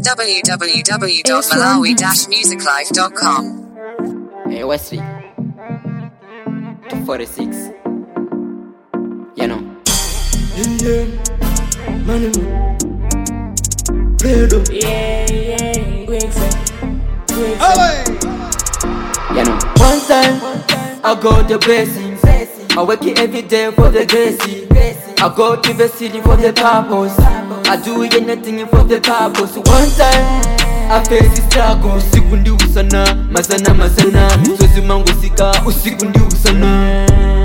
www.malawi-musiclife.com. Hey Wesley, 246. You know. Yeah, money, Pedro. You know. One time, I got the blessings. I work it every day for the gracie. I go to the city for the purpose. I do anything for the purpose. One time, I face the struggle. Usiku ndi usana, masana. Misozi mangu sika, usiku ndi usana.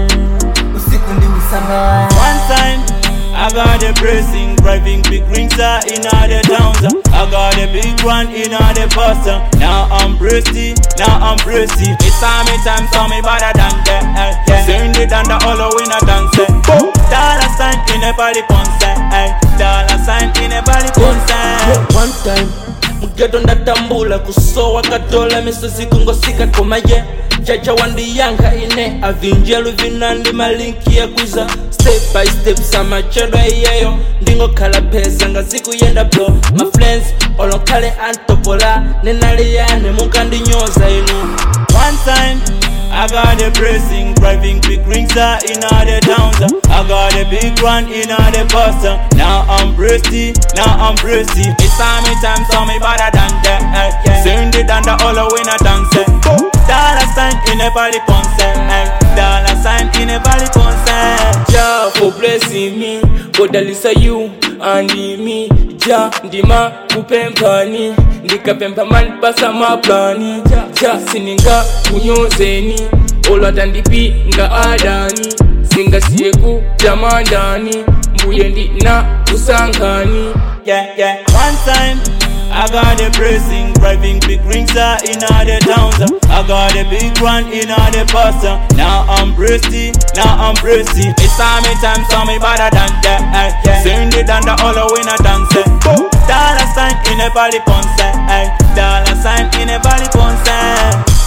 One time, I got a blessing, driving big rings in all the towns. I got a big one in all the bus. Now I'm breasty. It's time, saw me better than that. Send it down the all in a dance. Dollar sign in a body concert. Dollar sign in a body concert. One time, mgeto ndatambula kusowa katola misozi kungosika komaye. Jaja wandi yanga ine avinjelu vinandi malinki ya kwiza. Step by step sama chedo yeyo ndingo kala pesa nga siku yenda bro. My friends olokale antopola nenali yane mukandi nyoza inu. One time, I got a blessing, driving big rings in all the towns. I got a big one in all the bus. Now I'm breasty. It's time, saw me better than that. Send it down the all in a dance. Dollar sign in a body concert. Dollar sign in a body concert. Ja for blessing me, kodalisa you and me. Ja ndima kupempani, ndikapempa man pasa maplani. Ja sininga kunyozeni, olatandipi nga adani. Singa sieku jamandani, mbuye ndi na usangani. Yeah. One time, I got a blessing, driving big rings in all the towns. I got a big one in all the bus. Now I'm breasty. It's time, saw me better than that. Send it down the all in a dance. Dollar sign in a body concert. Dollar sign in a body concert.